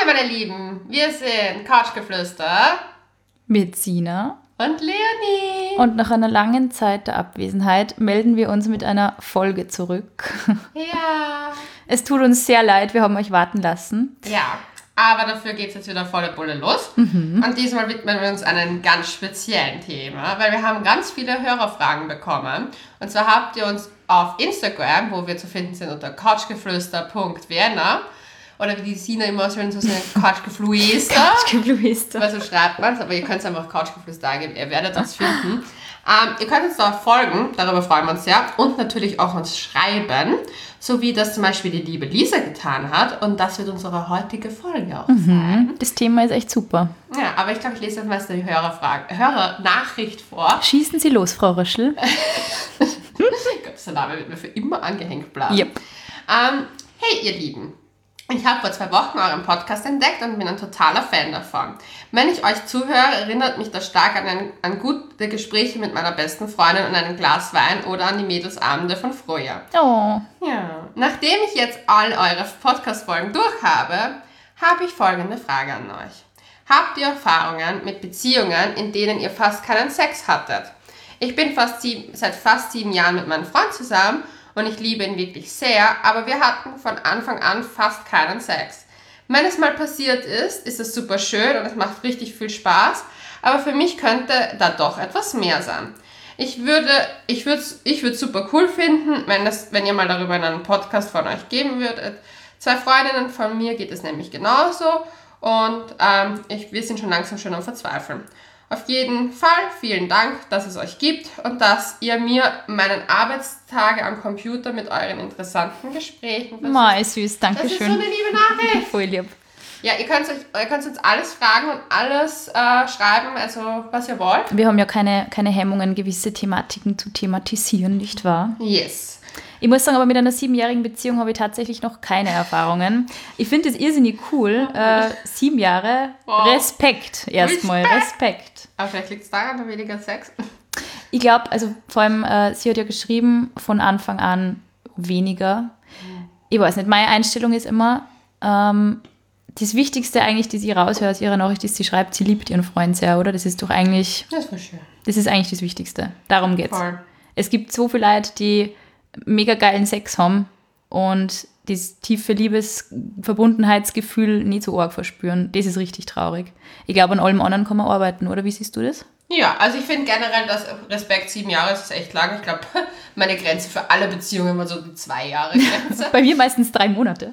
meine Lieben, wir sind Couchgeflüster mit Sina und Leonie. Und nach einer langen Zeit der Abwesenheit melden wir uns mit einer Folge zurück. Ja. Es tut uns sehr leid, wir haben euch warten lassen. Ja, aber dafür geht es jetzt wieder volle Bulle los. Und diesmal widmen wir uns einem ganz speziellen Thema, weil wir haben ganz viele Hörerfragen bekommen. Und zwar habt ihr uns auf Instagram, wo wir zu finden sind unter couchgeflüster.vienna, oder wie die Sina immer so sagt, Couchgeflüster. Couchgeflüster. Weil so schreibt man es, aber ihr könnt es einfach Couchgeflüster eingeben, ihr werdet das finden. Ihr könnt uns da folgen, darüber freuen wir uns sehr. Und natürlich auch uns schreiben, so wie das zum Beispiel die liebe Lisa getan hat. Und das wird unsere heutige Folge auch sein. Das Thema ist echt super. Ja, aber ich glaube, ich lese jetzt mal die Hörernachricht vor. Schießen Sie los, Frau Röschel. Ich glaube, dieser Name wird mir für immer angehängt bleiben. Yep. Hey, ihr Lieben. Ich habe vor 2 Wochen euren Podcast entdeckt und bin ein totaler Fan davon. Wenn ich euch zuhöre, erinnert mich das stark an gute Gespräche mit meiner besten Freundin und einem Glas Wein oder an die Mädelsabende von früher. Oh. Ja. Nachdem ich jetzt all eure Podcast-Folgen durch habe ich folgende Frage an euch. Habt ihr Erfahrungen mit Beziehungen, in denen ihr fast keinen Sex hattet? Ich bin seit fast 7 Jahren mit meinem Freund zusammen und ich liebe ihn wirklich sehr, aber wir hatten von Anfang an fast keinen Sex. Wenn es mal passiert ist es super schön und es macht richtig viel Spaß, aber für mich könnte da doch etwas mehr sein. Ich würde super cool finden, wenn ihr mal darüber in einem Podcast von euch geben würdet. 2 Freundinnen von mir geht es nämlich genauso und wir sind schon langsam schon am Verzweifeln. Auf jeden Fall vielen Dank, dass es euch gibt und dass ihr mir meinen Arbeitstage am Computer mit euren interessanten Gesprächen versüßt. Mei, süß, danke schön. Das ist so eine liebe Nachricht. Voll lieb. Ja, ihr könnt uns alles fragen und alles schreiben, also was ihr wollt. Wir haben ja keine Hemmungen, gewisse Thematiken zu thematisieren, nicht wahr? Yes. Ich muss sagen, aber mit einer 7-jährigen Beziehung habe ich tatsächlich noch keine Erfahrungen. Ich finde das irrsinnig cool. 7 Jahre, wow. Respekt erstmal, Respekt. Aber vielleicht liegt es daran, weniger Sex. Ich glaube, also vor allem, sie hat ja geschrieben, von Anfang an weniger. Ich weiß nicht, meine Einstellung ist immer, das Wichtigste eigentlich, das ich raushöre aus ihrer Nachricht, ist, sie schreibt, sie liebt ihren Freund sehr, oder? Das ist doch eigentlich, das war schön. Das ist eigentlich das Wichtigste. Darum geht's. Voll. Es gibt so viele Leute, die mega geilen Sex haben und das tiefe Verbundenheitsgefühl nicht so arg verspüren. Das ist richtig traurig. Ich glaube, an allem anderen kann man arbeiten, oder? Wie siehst du das? Ja, also ich finde generell, dass Respekt 7 Jahre ist echt lang. Ich glaube, meine Grenze für alle Beziehungen war so die 2 Jahre Grenze. Bei mir meistens 3 Monate.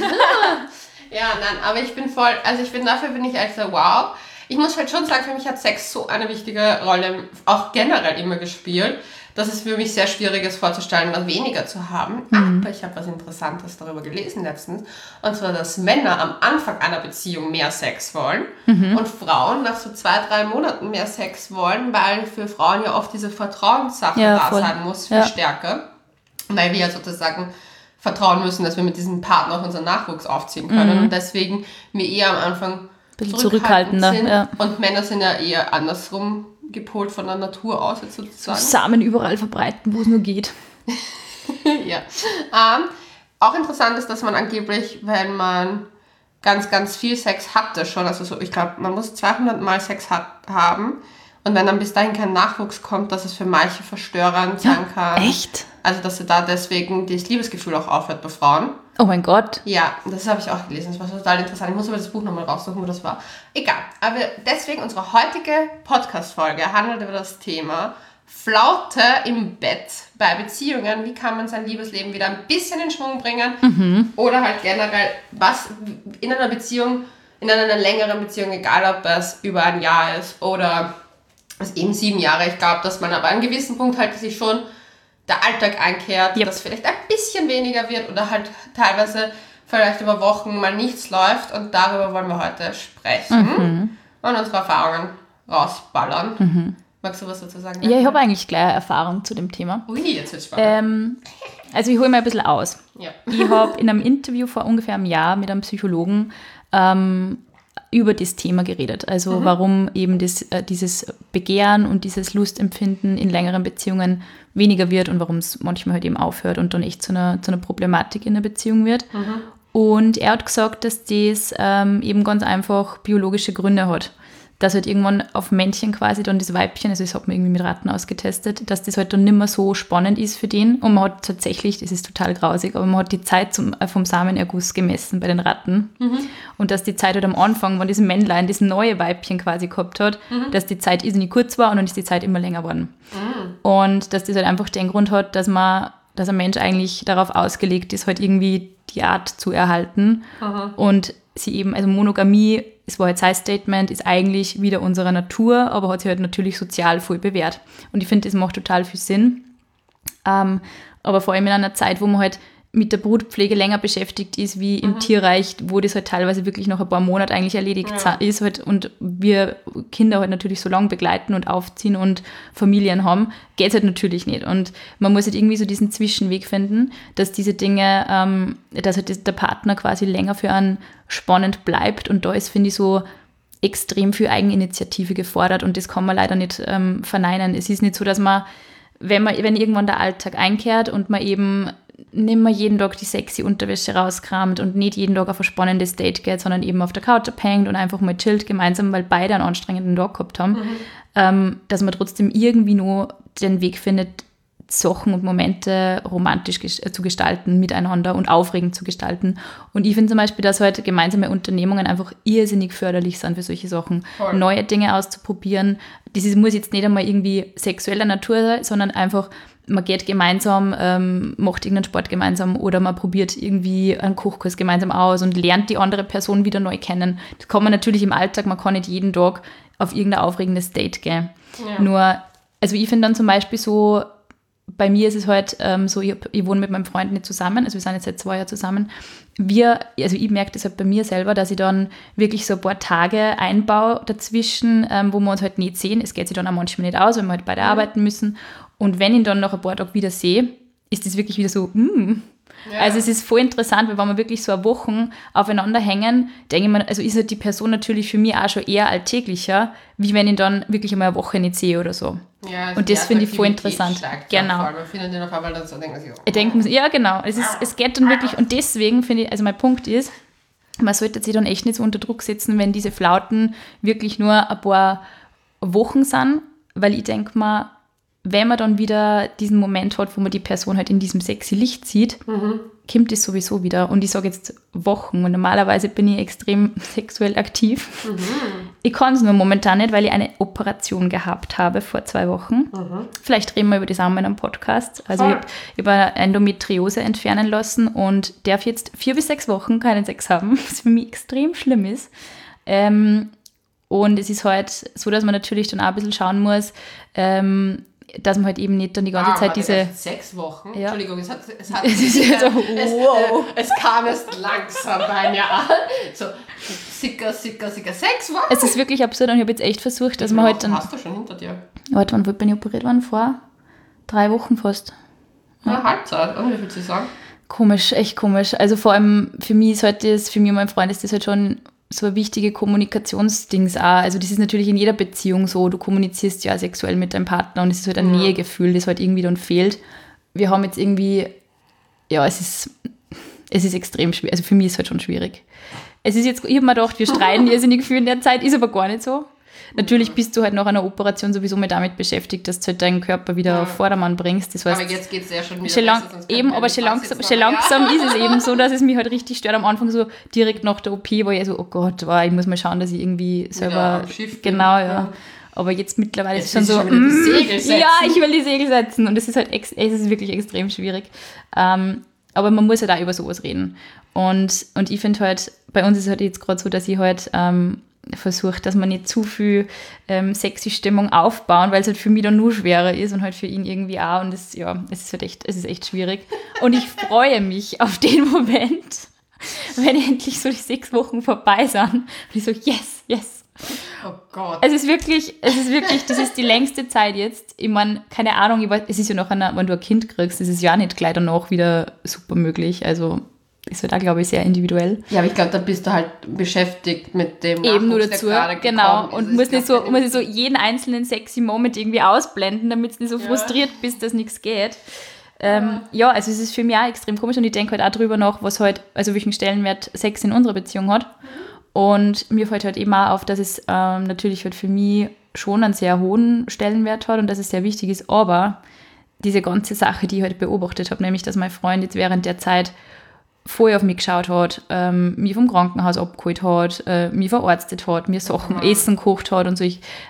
Ja, nein, aber dafür bin ich echt so, wow. Ich muss halt schon sagen, für mich hat Sex so eine wichtige Rolle auch generell immer gespielt, dass es für mich sehr schwierig ist vorzustellen, das weniger zu haben. Aber ich habe was Interessantes darüber gelesen letztens. Und zwar, dass Männer am Anfang einer Beziehung mehr Sex wollen und Frauen nach so 2-3 Monaten mehr Sex wollen, weil für Frauen ja oft diese Vertrauenssache sein muss, viel stärker. Weil wir ja sozusagen vertrauen müssen, dass wir mit diesem Partner auch unseren Nachwuchs aufziehen können. Und deswegen wir eher am Anfang zurückhaltender sind. Ja. Und Männer sind ja eher andersrum gepolt von der Natur aus, jetzt sozusagen. Samen überall verbreiten, wo es nur geht. Ja. Auch interessant ist, dass man angeblich, wenn man ganz, ganz viel Sex hatte schon, also so, ich glaube, man muss 200 Mal Sex haben und wenn dann bis dahin kein Nachwuchs kommt, dass es für manche verstörend sein kann. Echt? Also, dass da deswegen das Liebesgefühl auch aufhört bei Frauen. Oh mein Gott. Ja, das habe ich auch gelesen. Das war total interessant. Ich muss aber das Buch nochmal raussuchen, wo das war. Egal. Aber deswegen unsere heutige Podcast-Folge handelt über das Thema Flaute im Bett bei Beziehungen. Wie kann man sein Liebesleben wieder ein bisschen in Schwung bringen? Oder halt generell, was in einer Beziehung, in einer längeren Beziehung, egal ob es über ein Jahr ist oder es eben 7 Jahre. Ich glaube, dass man aber an einem gewissen Punkt halt sich schon der Alltag einkehrt, dass vielleicht ein bisschen weniger wird oder halt teilweise vielleicht über Wochen mal nichts läuft und darüber wollen wir heute sprechen und unsere Erfahrungen rausballern. Magst du was dazu sagen? Ja, ich habe eigentlich gleich Erfahrung zu dem Thema. Ui, jetzt wird's spannend. Also ich hole mal ein bisschen aus. Ja. Ich habe in einem Interview vor ungefähr einem Jahr mit einem Psychologen über das Thema geredet. Also warum eben dieses Begehren und dieses Lustempfinden in längeren Beziehungen weniger wird und warum es manchmal halt eben aufhört und dann echt zu einer Problematik in der Beziehung wird. Und er hat gesagt, dass das eben ganz einfach biologische Gründe hat. Dass halt irgendwann auf Männchen quasi dann das Weibchen, also das hat man irgendwie mit Ratten ausgetestet, dass das halt dann nicht mehr so spannend ist für den. Und man hat tatsächlich, das ist total grausig, aber man hat die Zeit vom Samenerguss gemessen bei den Ratten. Und dass die Zeit halt am Anfang, wenn das Männlein das neue Weibchen quasi gehabt hat, dass die Zeit irrsinnig kurz war und dann ist die Zeit immer länger geworden. Und dass das halt einfach den Grund hat, dass ein Mensch eigentlich darauf ausgelegt ist, halt irgendwie die Art zu erhalten. Und sie eben, also Monogamie, es war jetzt sein Statement, ist eigentlich wieder unserer Natur, aber hat sich halt natürlich sozial voll bewährt. Und ich finde, das macht total viel Sinn. Aber vor allem in einer Zeit, wo man halt mit der Brutpflege länger beschäftigt ist, wie im Tierreich, wo das halt teilweise wirklich nach ein paar Monaten eigentlich erledigt ist halt, und wir Kinder halt natürlich so lange begleiten und aufziehen und Familien haben, geht es halt natürlich nicht. Und man muss halt irgendwie so diesen Zwischenweg finden, dass diese Dinge, dass halt der Partner quasi länger für einen spannend bleibt, und da ist, finde ich, so extrem viel Eigeninitiative gefordert, und das kann man leider nicht verneinen. Es ist nicht so, dass man, wenn irgendwann der Alltag einkehrt und man eben nicht mehr jeden Tag die sexy Unterwäsche rauskramt und nicht jeden Tag auf ein spannendes Date geht, sondern eben auf der Couch abhängt und einfach mal chillt gemeinsam, weil beide einen anstrengenden Tag gehabt haben, dass man trotzdem irgendwie nur den Weg findet, Sachen und Momente romantisch zu gestalten miteinander und aufregend zu gestalten. Und ich finde zum Beispiel, dass halt gemeinsame Unternehmungen einfach irrsinnig förderlich sind für solche Sachen. Voll. Neue Dinge auszuprobieren. Das muss jetzt nicht einmal irgendwie sexueller Natur sein, sondern einfach, man geht gemeinsam, macht irgendeinen Sport gemeinsam oder man probiert irgendwie einen Kochkurs gemeinsam aus und lernt die andere Person wieder neu kennen. Das kann man natürlich im Alltag, man kann nicht jeden Tag auf irgendein aufregendes Date gehen. Ja. Nur, also ich finde dann zum Beispiel so, bei mir ist es halt so, ich wohne mit meinem Freund nicht zusammen, also wir sind jetzt seit 2 Jahren zusammen. Ich merke das halt bei mir selber, dass ich dann wirklich so ein paar Tage einbaue dazwischen, wo wir uns halt nicht sehen. Es geht sich dann auch manchmal nicht aus, wenn wir halt beide arbeiten müssen. Und wenn ich ihn dann nach ein paar Tagen wieder sehe, ist das wirklich wieder so, Ja. Also es ist voll interessant, weil wenn wir wirklich so eine Woche aufeinander hängen, denke ich mir, also ist halt die Person natürlich für mich auch schon eher alltäglicher, wie wenn ich dann wirklich einmal eine Woche nicht sehe oder so. Ja, also und das finde ich voll interessant. Genau. Man findet den auf einmal dann so, denkt man sich, ich denke mir, ja genau, es geht dann wirklich, und deswegen finde ich, also mein Punkt ist, man sollte sich dann echt nicht so unter Druck setzen, wenn diese Flauten wirklich nur ein paar Wochen sind, weil ich denke mal, wenn man dann wieder diesen Moment hat, wo man die Person halt in diesem sexy Licht sieht, kommt das sowieso wieder. Und ich sage jetzt Wochen, und normalerweise bin ich extrem sexuell aktiv. Ich kann es nur momentan nicht, weil ich eine Operation gehabt habe vor 2 Wochen. Vielleicht reden wir über das auch mal in einem Podcast. Also ich habe eine Endometriose entfernen lassen und darf jetzt 4 bis 6 Wochen keinen Sex haben, was für mich extrem schlimm ist. Und es ist halt so, dass man natürlich dann auch ein bisschen schauen muss, dass man halt eben nicht dann die ganze Zeit diese... 6 Wochen? Ja. Entschuldigung, es kam erst langsam bei mir an. So, sicker, 6 Wochen. Es ist wirklich absurd, und ich habe jetzt echt versucht, dass man halt dann... Hast du schon hinter dir? Warte, wann bin ich operiert worden? Vor 3 Wochen fast. Ja, Halbzeit, oder wie würdest du sagen? Komisch, echt komisch. Also vor allem für mich ist halt das, für mich und mein Freund ist das halt schon so ein wichtige Kommunikationsdings auch. Also das ist natürlich in jeder Beziehung so, du kommunizierst ja sexuell mit deinem Partner und es ist halt ein Nähegefühl, das halt irgendwie dann fehlt. Wir haben jetzt irgendwie, ja, es ist extrem schwierig, also für mich ist es halt schon schwierig. Es ist jetzt, ich habe mir gedacht, wir streiten irrsinnig viel in der Zeit, ist aber gar nicht so. Natürlich bist du halt nach einer Operation sowieso mal damit beschäftigt, dass du halt deinen Körper wieder auf Vordermann bringst. Das heißt, aber jetzt geht es ja schon wieder schon langsam ist es eben so, dass es mich halt richtig stört. Am Anfang so direkt nach der OP war ich so, oh Gott, ich muss mal schauen, dass ich irgendwie selber... Genau, ja. Aber jetzt mittlerweile ist es schon so, ja, ich will die Segel setzen. Und es ist halt es ist wirklich extrem schwierig. Aber man muss halt auch über sowas reden. Und ich finde halt, bei uns ist es halt jetzt gerade so, dass ich halt... versucht, dass man nicht zu viel sexy Stimmung aufbauen, weil es halt für mich dann nur schwerer ist und halt für ihn irgendwie auch, und es ist echt schwierig. Und ich freue mich auf den Moment, wenn endlich so die 6 Wochen vorbei sind. Und ich so, yes. Oh Gott. Es ist wirklich, das ist die längste Zeit jetzt. Ich meine, keine Ahnung, es ist ja noch wenn du ein Kind kriegst, das ist ja nicht gleich danach wieder super möglich, also ist halt auch, glaube ich, sehr individuell. Ja, aber ich glaube, da bist du halt beschäftigt mit dem eben nur dazu, genau. Und musst nicht so jeden einzelnen sexy Moment irgendwie ausblenden, damit du nicht so frustriert bist, dass nichts geht. Ja, also es ist für mich auch extrem komisch und ich denke halt auch drüber nach, was halt, also welchen Stellenwert Sex in unserer Beziehung hat. Und mir fällt halt eben auch auf, dass es natürlich halt für mich schon einen sehr hohen Stellenwert hat und dass es sehr wichtig ist, aber diese ganze Sache, die ich halt beobachtet habe, nämlich, dass mein Freund jetzt während der Zeit voll auf mich geschaut hat, mich vom Krankenhaus abgeholt hat, mich verarztet hat, mir Sachen, Essen gekocht hat und so.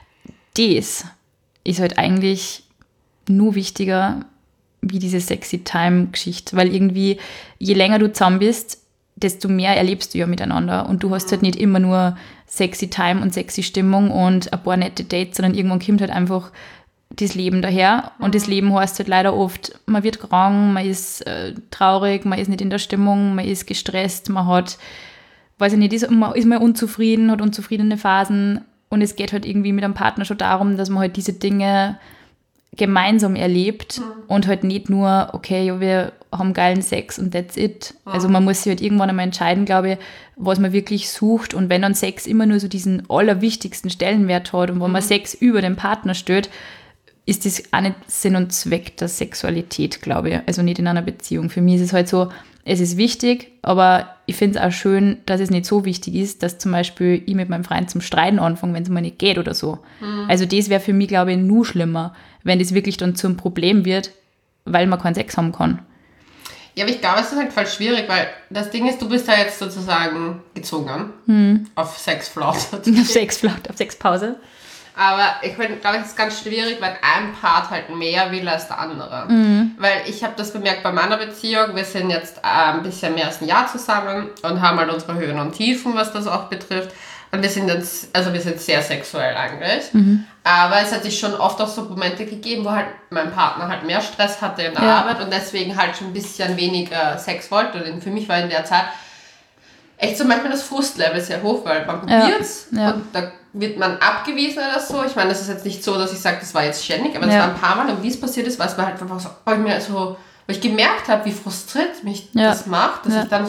Das ist halt eigentlich nur wichtiger wie diese Sexy-Time-Geschichte, weil irgendwie, je länger du zusammen bist, desto mehr erlebst du ja miteinander und du hast halt nicht immer nur sexy Time und sexy Stimmung und ein paar nette Dates, sondern irgendwann kommt halt einfach das Leben daher und das Leben heißt halt leider oft, man wird krank, man ist traurig, man ist nicht in der Stimmung, man ist gestresst, man hat, weiß ich nicht, ist mal unzufrieden, hat unzufriedene Phasen und es geht halt irgendwie mit einem Partner schon darum, dass man halt diese Dinge gemeinsam erlebt und halt nicht nur, okay, ja, wir haben geilen Sex und that's it. Also man muss sich halt irgendwann einmal entscheiden, glaube ich, was man wirklich sucht und wenn dann Sex immer nur so diesen allerwichtigsten Stellenwert hat und wenn man Sex über den Partner stellt, ist das auch nicht Sinn und Zweck der Sexualität, glaube ich. Also nicht in einer Beziehung. Für mich ist es halt so, es ist wichtig, aber ich finde es auch schön, dass es nicht so wichtig ist, dass zum Beispiel ich mit meinem Freund zum Streiten anfange, wenn es mal nicht geht oder so. Also das wäre für mich, glaube ich, nur schlimmer, wenn das wirklich dann zum Problem wird, weil man keinen Sex haben kann. Ja, aber ich glaube, es ist halt voll schwierig, weil das Ding ist, du bist da jetzt sozusagen gezwungen auf Sexflaute. Auf Sexflaute, auf Sexpause. Aber ich glaube, es ist ganz schwierig, wenn ein Part halt mehr will als der andere. Weil ich habe das bemerkt bei meiner Beziehung. Wir sind jetzt ein bisschen mehr als ein Jahr zusammen und haben halt unsere Höhen und Tiefen, was das auch betrifft. Und wir sind jetzt, also wir sind sehr sexuell eigentlich. Aber es hat sich schon oft auch so Momente gegeben, wo halt mein Partner halt mehr Stress hatte in der Arbeit und deswegen halt schon ein bisschen weniger Sex wollte. Und für mich war in der Zeit echt so manchmal das Frustlevel sehr hoch, weil man probiert's und da wird man abgewiesen oder so. Ich meine, das ist jetzt nicht so, dass ich sage, das war jetzt ständig, aber das war ein paar Mal und wie es passiert ist, weiß man halt einfach so, weil ich gemerkt habe, wie frustriert mich das macht, dass ich dann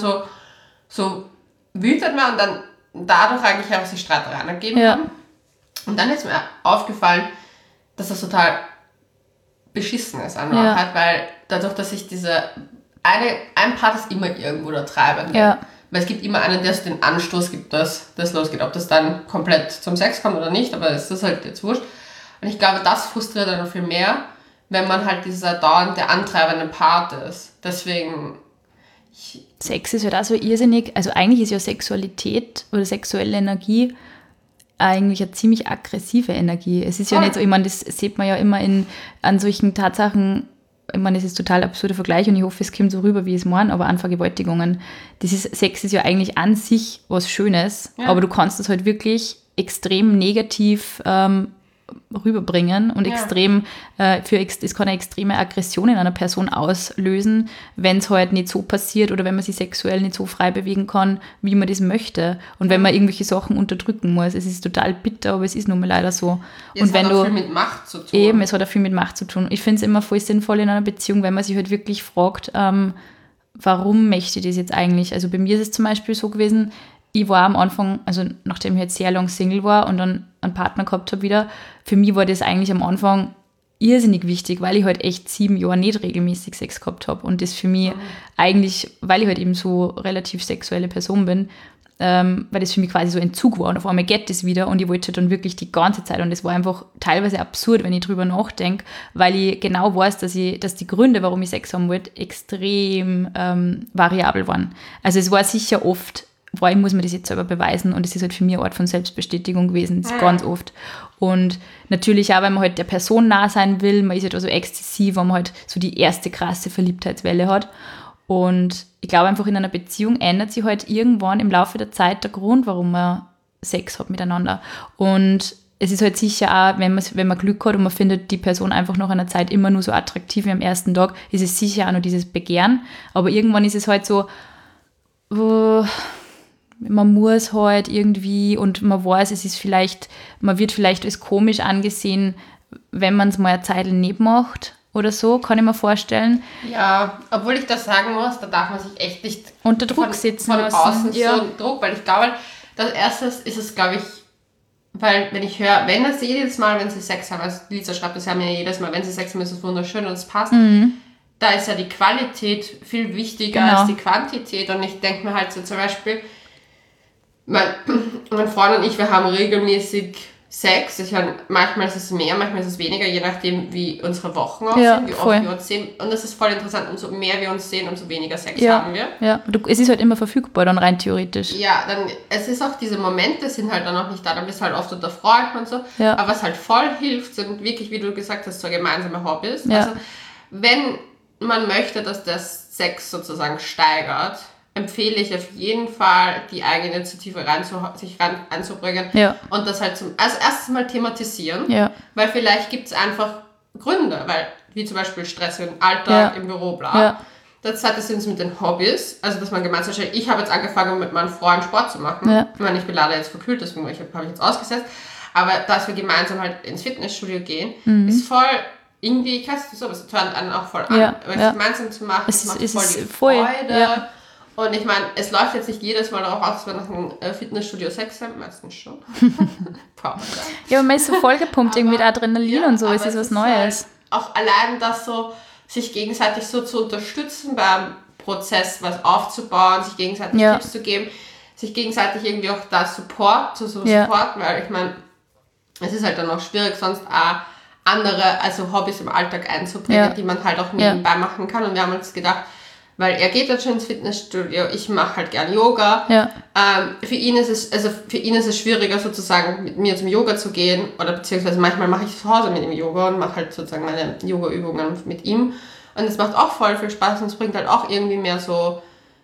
so wütend war und dann dadurch eigentlich einfach die Streitereien ergeben haben. Und dann ist mir aufgefallen, dass das total beschissen ist an Wahrheit, weil dadurch, dass ich ein Part ist immer irgendwo der Treibende. Ja. Weil es gibt immer einen, der den Anstoß gibt, dass das losgeht. Ob das dann komplett zum Sex kommt oder nicht, aber es ist halt jetzt wurscht. Und ich glaube, das frustriert dann noch viel mehr, wenn man halt dieser dauernde antreibende Part ist. Deswegen... Sex ist halt auch so irrsinnig, also eigentlich ist ja Sexualität oder sexuelle Energie eigentlich eine ziemlich aggressive Energie. Es ist ja nicht so, ich meine, das sieht man ja immer an solchen Tatsachen, ich meine, das ist total absurder Vergleich und ich hoffe, es kommt so rüber, wie es meinen, aber an Vergewaltigungen. Sex ist ja eigentlich an sich was Schönes, aber du kannst das halt wirklich extrem negativ rüberbringen und es kann eine extreme Aggression in einer Person auslösen, wenn es halt nicht so passiert oder wenn man sich sexuell nicht so frei bewegen kann, wie man das möchte und wenn man irgendwelche Sachen unterdrücken muss. Es ist total bitter, aber es ist nun mal leider so. Ja, und es hat auch viel mit Macht zu tun. Eben, es hat auch viel mit Macht zu tun. Ich finde es immer voll sinnvoll in einer Beziehung, wenn man sich halt wirklich fragt, warum möchte ich das jetzt eigentlich? Also bei mir ist es zum Beispiel so gewesen, ich war am Anfang, also nachdem ich jetzt sehr lang Single war und dann einen Partner gehabt habe wieder, für mich war das eigentlich am Anfang irrsinnig wichtig, weil ich halt echt 7 Jahre nicht regelmäßig Sex gehabt habe und das für mich eigentlich, weil ich halt eben so relativ sexuelle Person bin, weil das für mich quasi so Entzug war und auf einmal geht das wieder und ich wollte dann wirklich die ganze Zeit und das war einfach teilweise absurd, wenn ich drüber nachdenke, weil ich genau weiß, dass die Gründe, warum ich Sex haben wollte, extrem variabel waren. Also es war sicher oft, ich muss mir das jetzt selber beweisen und es ist halt für mich eine Art von Selbstbestätigung gewesen, ganz oft. Und natürlich auch, wenn man halt der Person nah sein will, man ist halt also exzessiv, wenn man halt so die erste krasse Verliebtheitswelle hat. Und ich glaube einfach, in einer Beziehung ändert sich halt irgendwann im Laufe der Zeit der Grund, warum man Sex hat miteinander. Und es ist halt sicher auch, wenn man Glück hat und man findet die Person einfach nach einer Zeit immer nur so attraktiv wie am ersten Tag, ist es sicher auch noch dieses Begehren. Aber irgendwann ist es halt so, man muss halt irgendwie und man weiß, man wird vielleicht als komisch angesehen, wenn man es mal eine Zeit nicht macht oder so, kann ich mir vorstellen. Ja, obwohl ich das sagen muss, da darf man sich echt nicht unter Druck sitzen von außen so Druck, weil ich glaube, das erste ist es, glaube ich, weil wenn ich höre, wenn das jedes Mal, wenn sie Sex haben, also Lisa schreibt das ja mir jedes Mal, wenn sie Sex haben, ist es wunderschön und es passt. da ist ja die Qualität viel wichtiger als die Quantität. Und ich denke mir halt so zum Beispiel, mein Freund und ich, wir haben regelmäßig Sex. Ich meine, manchmal ist es mehr, manchmal ist es weniger, je nachdem, wie unsere Wochen aussehen, wie oft wir uns sehen. Und das ist voll interessant, umso mehr wir uns sehen, umso weniger Sex haben wir. Ja, es ist halt immer verfügbar, dann rein theoretisch. Ja, dann, es ist auch, diese Momente sind halt dann noch nicht da, dann bist du halt oft unter Freunden und so. Ja. Aber was halt voll hilft, sind wirklich, wie du gesagt hast, so gemeinsame Hobbys. Ja. Also, wenn man möchte, dass der Sex sozusagen steigert, empfehle ich auf jeden Fall, die Eigeninitiative sich anzubringen und das halt also erstes mal thematisieren, weil vielleicht gibt es einfach Gründe, weil wie zum Beispiel Stress im Alltag, im Büro, bla. Ja. Das hat es mit den Hobbys, also dass man gemeinsam stellt, ich habe jetzt angefangen mit meinem Freund Sport zu machen. Ja. Ich meine, ich bin leider jetzt verkühlt, deswegen habe ich jetzt ausgesetzt, aber dass wir gemeinsam halt ins Fitnessstudio gehen, ist voll irgendwie, ich weiß nicht so, aber es tönt einen auch voll an, weil es gemeinsam zu machen, es macht voll die Freude. Ja. Und ich meine, es läuft jetzt nicht jedes Mal darauf aus, dass wir nach einem Fitnessstudio Sex haben, meistens schon. Ja, aber man ist so vollgepumpt irgendwie mit Adrenalin und so, es ist was Neues. Halt auch allein das so, sich gegenseitig so zu unterstützen beim Prozess, was aufzubauen, sich gegenseitig Tipps zu geben, sich gegenseitig irgendwie auch da supporten, weil ich meine, es ist halt dann auch schwierig, sonst auch andere, also Hobbys im Alltag einzubringen, die man halt auch nebenbei machen kann. Und wir haben uns gedacht, weil er geht jetzt schon ins Fitnessstudio, ich mache halt gern Yoga. Ja. Für ihn ist es schwieriger sozusagen mit mir zum Yoga zu gehen oder beziehungsweise manchmal mache ich zu Hause mit ihm Yoga und mache halt sozusagen meine Yoga-Übungen mit ihm und es macht auch voll viel Spaß und es bringt halt auch irgendwie mehr so,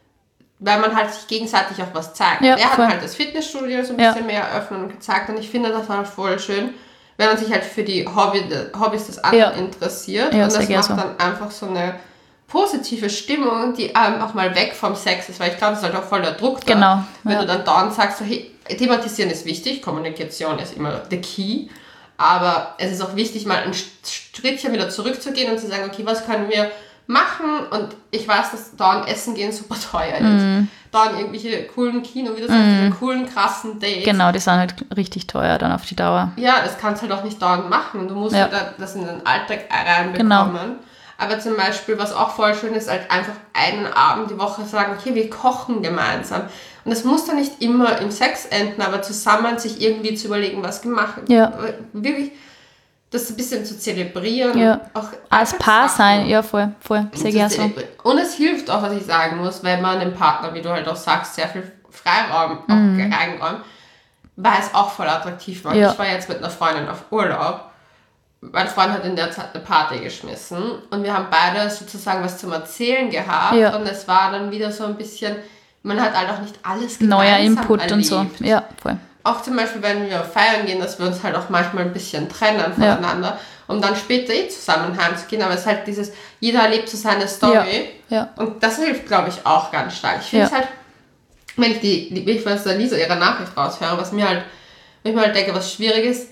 weil man halt sich gegenseitig auch was zeigt. Er hat halt das Fitnessstudio so ein bisschen mehr eröffnet und gezeigt und ich finde das halt voll schön, wenn man sich halt für die Hobbys des anderen interessiert und das macht dann einfach so eine positive Stimmung, die einfach mal weg vom Sex ist, weil ich glaube, es ist halt auch voll der Druck da. Wenn du dann dauernd sagst, so, hey, thematisieren ist wichtig, Kommunikation ist immer the key, aber es ist auch wichtig, mal ein Schrittchen wieder zurückzugehen und zu sagen, okay, was können wir machen? Und ich weiß, dass dauernd Essen gehen super teuer ist. Dauernd irgendwelche coolen diese coolen, krassen Dates. Genau, die sind halt richtig teuer dann auf die Dauer. Ja, das kannst du halt auch nicht dauernd machen. Du musst halt das in den Alltag reinbekommen. Genau. Aber zum Beispiel, was auch voll schön ist, halt einfach einen Abend die Woche sagen, okay, wir kochen gemeinsam. Und das muss dann nicht immer im Sex enden, aber zusammen sich irgendwie zu überlegen, was gemacht wird. Ja. Wirklich das ein bisschen zu zelebrieren. Ja. Auch als Paar sein, ja, voll, sehr gerne so. Und es hilft auch, was ich sagen muss, wenn man dem Partner, wie du halt auch sagst, sehr viel Freiraum auch reinräumt, weil es auch voll attraktiv macht. Ich war jetzt mit einer Freundin auf Urlaub. Mein Freund hat in der Zeit eine Party geschmissen und wir haben beide sozusagen was zum Erzählen gehabt und es war dann wieder so ein bisschen, man hat halt auch nicht alles gemeinsam neuer Input erlebt. Und so, ja, voll. Auch zum Beispiel, wenn wir feiern gehen, dass wir uns halt auch manchmal ein bisschen trennen voneinander, um dann später zusammen heimzugehen, aber es ist halt dieses, jeder erlebt so seine Story und das hilft, glaube ich, auch ganz stark. Ich finde es halt, wenn ich was der Lisa ihre Nachricht raushöre, wenn ich mir halt denke, was schwierig ist,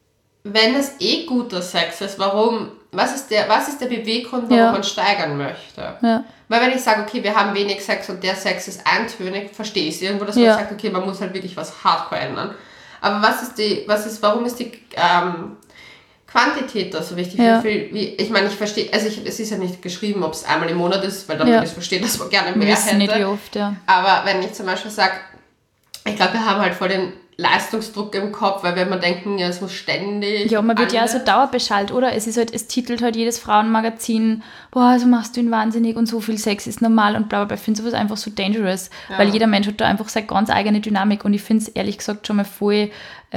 wenn es guter Sex ist, was ist der Beweggrund, warum man steigern möchte? Ja. Weil wenn ich sage, okay, wir haben wenig Sex und der Sex ist eintönig, verstehe ich es irgendwo, dass man sagt, okay, man muss halt wirklich was hardcore ändern. Aber warum ist die Quantität da so wichtig? Ich meine, ich verstehe, also es ist ja nicht geschrieben, ob es einmal im Monat ist, weil dann würde ich verstehen, dass man gerne mehr hätte. Nicht wie oft, Aber wenn ich zum Beispiel sage, ich glaube, wir haben halt voll den Leistungsdruck im Kopf, weil wenn man denken, ja, es muss ständig. Ja, man wird ja so dauerbeschallt, oder? Es titelt halt jedes Frauenmagazin, boah, so machst du ihn wahnsinnig und so viel Sex ist normal und bla bla bla. Ich finde sowas einfach so dangerous, weil jeder Mensch hat da einfach seine ganz eigene Dynamik und ich finde es ehrlich gesagt schon mal voll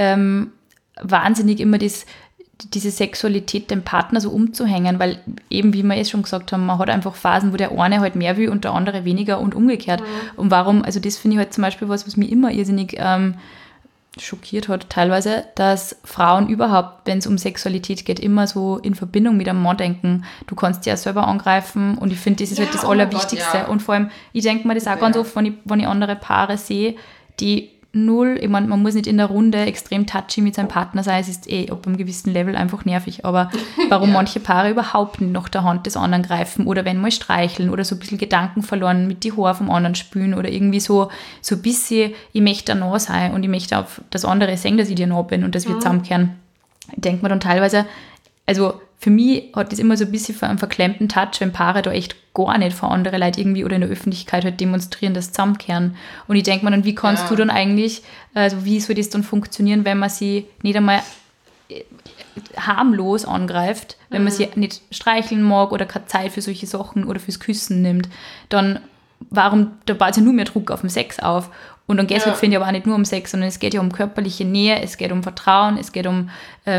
wahnsinnig, immer diese Sexualität dem Partner so umzuhängen, weil eben, wie wir schon gesagt haben, man hat einfach Phasen, wo der eine halt mehr will und der andere weniger und umgekehrt. Und warum, also das finde ich halt zum Beispiel was mich immer irrsinnig schockiert hat teilweise, dass Frauen überhaupt, wenn es um Sexualität geht, immer so in Verbindung mit einem Mann denken. Du kannst dich ja selber angreifen und ich finde, das ist halt das Allerwichtigste. Und vor allem, ich denke mir das auch ganz oft, wenn ich andere Paare sehe, die ich meine, man muss nicht in der Runde extrem touchy mit seinem Partner sein, es ist ab einem gewissen Level einfach nervig, aber warum manche Paare überhaupt nicht nach der Hand des anderen greifen oder wenn mal streicheln oder so ein bisschen Gedanken verloren mit die Haare vom anderen spülen oder irgendwie so ein bisschen, ich möchte da nah sein und ich möchte auf das andere sehen, dass ich dir nah bin und dass wir zusammenkehren. Ich denke mir dann teilweise, also für mich hat das immer so ein bisschen einen verklemmten Touch, wenn Paare da echt gar nicht vor andere Leute irgendwie oder in der Öffentlichkeit halt demonstrieren, das zusammenkehren. Und ich denke mir dann, wie kannst du dann eigentlich, also wie soll das dann funktionieren, wenn man sie nicht einmal harmlos angreift, wenn man sie nicht streicheln mag oder keine Zeit für solche Sachen oder fürs Küssen nimmt, dann da baut sich nur mehr Druck auf den Sex auf. Und dann geht es halt, finde ich, aber auch nicht nur um Sex, sondern es geht ja um körperliche Nähe, es geht um Vertrauen, es geht um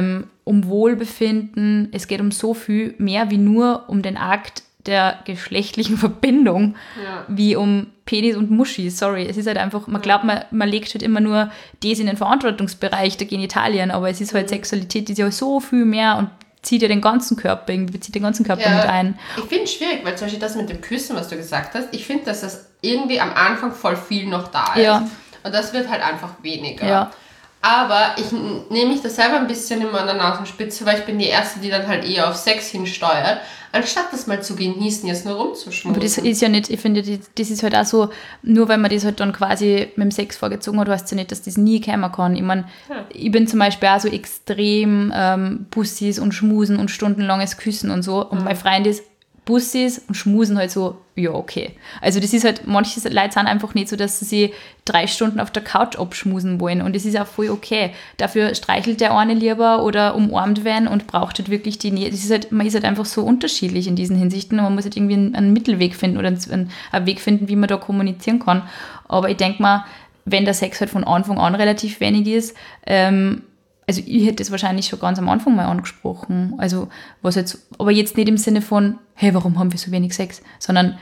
Wohlbefinden, es geht um so viel mehr wie nur um den Akt der geschlechtlichen Verbindung, wie um Penis und Muschi. Sorry, es ist halt einfach, man glaubt, man legt halt immer nur das in den Verantwortungsbereich der Genitalien, aber es ist halt Sexualität, die ist ja so viel mehr und bezieht den ganzen Körper mit ein. Ich finde es schwierig, weil zum Beispiel das mit dem Küssen, was du gesagt hast, ich finde, dass das irgendwie am Anfang voll viel noch da ist. Ja. Und das wird halt einfach weniger. Ja. Aber ich nehme mich da selber ein bisschen immer an der Nasenspitze, weil ich bin die Erste, die dann halt eher auf Sex hinsteuert, anstatt das mal zu genießen, jetzt nur rumzuschmusen. Aber das ist ja nicht, ich finde, das ist halt auch so, nur weil man das halt dann quasi mit dem Sex vorgezogen hat, heißt es ja nicht, dass das nie kommen kann. Ich meine, ich bin zum Beispiel auch so extrem Bussis und Schmusen und stundenlanges Küssen und so. Und mein Freund ist Bussis und Schmusen halt so, ja, okay. Also das ist halt, manche Leute sind einfach nicht so, dass sie 3 Stunden auf der Couch abschmusen wollen und das ist auch voll okay. Dafür streichelt der eine lieber oder umarmt werden und braucht halt wirklich die Nähe. Das ist halt, man ist halt einfach so unterschiedlich in diesen Hinsichten und man muss halt irgendwie einen Mittelweg finden oder einen Weg finden, wie man da kommunizieren kann. Aber ich denke mal, wenn der Sex halt von Anfang an relativ wenig ist, also ich hätte das wahrscheinlich schon ganz am Anfang mal angesprochen. Also was jetzt, aber jetzt nicht im Sinne von, hey, warum haben wir so wenig Sex? Sondern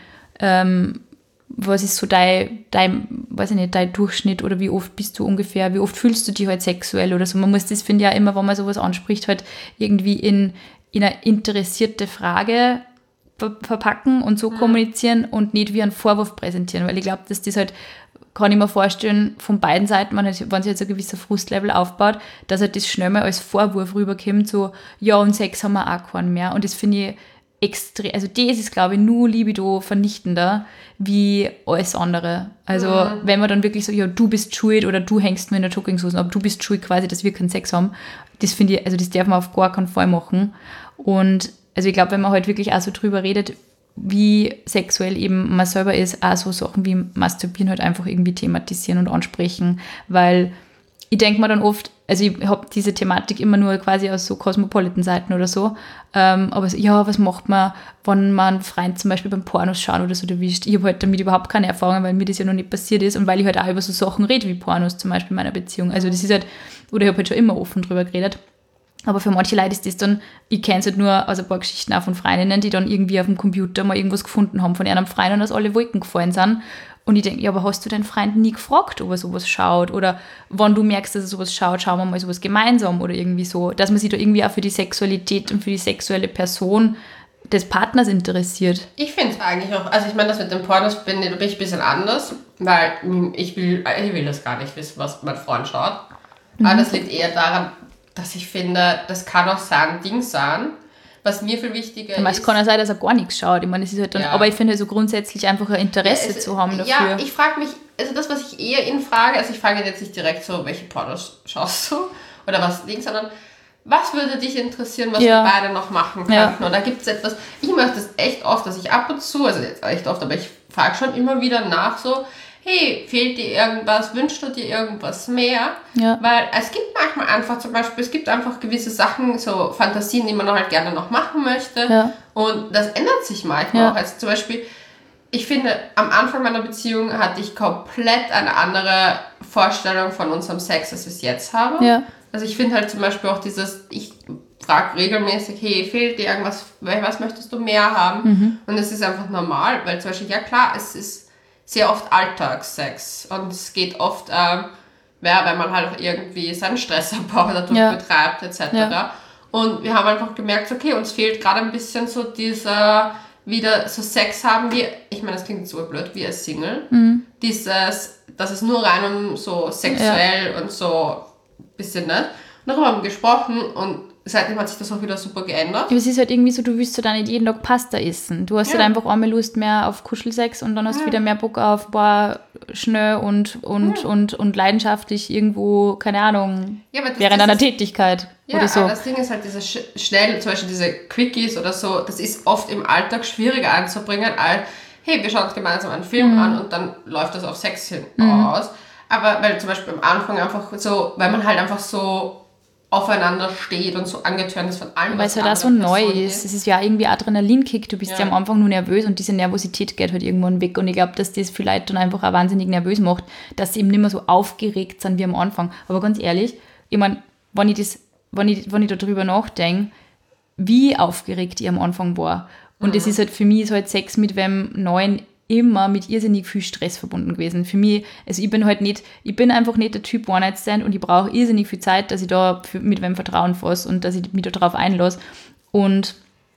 was ist so dein Durchschnitt oder wie oft bist du ungefähr, wie oft fühlst du dich halt sexuell oder so. Man muss das, finde ich, ja immer, wenn man sowas anspricht, halt irgendwie in eine interessierte Frage verpacken und so kommunizieren und nicht wie einen Vorwurf präsentieren, weil ich glaube, dass das halt, kann ich mir vorstellen, von beiden Seiten, wenn sich jetzt ein gewisser Frustlevel aufbaut, dass halt das schnell mal als Vorwurf rüberkommt, so, ja, und Sex haben wir auch keinen mehr. Und das finde ich extrem, also das ist, glaube ich, nur Libido vernichtender wie alles andere. Also wenn man dann wirklich so, ja, du bist schuld oder du hängst mir in der Jogginghose, aber du bist schuld quasi, dass wir keinen Sex haben, das finde ich, also das darf man auf gar keinen Fall machen. Und also ich glaube, wenn man halt wirklich auch so drüber redet, wie sexuell eben man selber ist, auch so Sachen wie Masturbieren halt einfach irgendwie thematisieren und ansprechen, weil ich denke mir dann oft, also ich habe diese Thematik immer nur quasi aus so Cosmopolitan-Seiten oder so, aber so, ja, was macht man, wenn man einen Freund zum Beispiel beim Pornos schauen oder so erwischt? Ich habe halt damit überhaupt keine Erfahrung, weil mir das ja noch nicht passiert ist und weil ich halt auch über so Sachen rede wie Pornos zum Beispiel in meiner Beziehung. Also das ist halt, oder ich habe halt schon immer offen drüber geredet. Aber für manche Leute ist das dann, ich kenne es halt nur aus ein paar Geschichten auch von Freundinnen, die dann irgendwie auf dem Computer mal irgendwas gefunden haben von einem Freund und aus alle Wolken gefallen sind. Und ich denke, ja, aber hast du deinen Freund nie gefragt, ob er sowas schaut? Oder wenn du merkst, dass er sowas schaut, schauen wir mal sowas gemeinsam oder irgendwie so. Dass man sich da irgendwie auch für die Sexualität und für die sexuelle Person des Partners interessiert. Ich finde es eigentlich auch, also ich meine, das mit den Pornos da bin ich ein bisschen anders, weil ich will das gar nicht wissen, was mein Freund schaut. Aber das liegt eher daran, dass ich finde, das kann auch sein Ding sein, was mir viel wichtiger ist. Es kann ja sein, dass er gar nichts schaut. Ich meine, es ist halt dann, aber ich finde so grundsätzlich einfach ein Interesse zu haben dafür. Ja, ich frage mich, also das, was ich eher ihn frage, also ich frage ihn jetzt nicht direkt so, welche Pornos schaust du oder was Ding, sondern was würde dich interessieren, was wir beide noch machen könnten? Ja. Und da gibt es etwas, ich mache das echt oft, dass ich ab und zu, also jetzt echt oft, aber ich frage schon immer wieder nach so, hey, fehlt dir irgendwas, wünschst du dir irgendwas mehr? Ja. Weil es gibt manchmal einfach zum Beispiel, es gibt einfach gewisse Sachen, so Fantasien, die man halt gerne noch machen möchte. Ja. Und das ändert sich manchmal auch. Also zum Beispiel, ich finde, am Anfang meiner Beziehung hatte ich komplett eine andere Vorstellung von unserem Sex, als ich es jetzt habe. Ja. Also ich finde halt zum Beispiel auch dieses, ich frage regelmäßig, hey, fehlt dir irgendwas, was möchtest du mehr haben? Mhm. Und es ist einfach normal, weil zum Beispiel, ja klar, es ist sehr oft Alltagssex und es geht oft, wenn man halt auch irgendwie seinen Stressabbau dadurch betreibt etc. Ja. Und wir haben einfach gemerkt, okay, uns fehlt gerade ein bisschen so dieser, wieder so Sex haben wie, ich meine, das klingt so blöd, wie als Single, dieses, dass es nur rein um so sexuell und so ein bisschen, ne? Und darüber haben wir gesprochen und seitdem hat sich das auch wieder super geändert. Aber es ist halt irgendwie so, du willst halt auch nicht jeden Tag Pasta essen. Du hast halt einfach einmal Lust mehr auf Kuschelsex und dann hast du wieder mehr Bock auf schnell und leidenschaftlich irgendwo, keine Ahnung, während einer Tätigkeit oder so. Ja, das Ding ist halt diese schnell, zum Beispiel diese Quickies oder so, das ist oft im Alltag schwieriger anzubringen, als, hey, wir schauen uns gemeinsam einen Film an und dann läuft das auf Sex aus. Aber weil zum Beispiel am Anfang einfach so, weil man halt einfach so aufeinander steht und so angetörnt ist von allem, weil es halt auch so neu ist. Es ist ja irgendwie Adrenalinkick. Du bist ja am Anfang nur nervös und diese Nervosität geht halt irgendwann weg. Und ich glaube, dass das vielleicht dann einfach auch wahnsinnig nervös macht, dass sie eben nicht mehr so aufgeregt sind wie am Anfang. Aber ganz ehrlich, ich meine, wenn ich darüber nachdenke, wie aufgeregt ich am Anfang war. Und das ist halt für mich ist halt Sex mit wem Neuen immer mit irrsinnig viel Stress verbunden gewesen. Für mich, also ich bin einfach nicht der Typ One-Night-Stand und ich brauche irrsinnig viel Zeit, dass ich da mit wem Vertrauen fasse und dass ich mich darauf einlasse. Und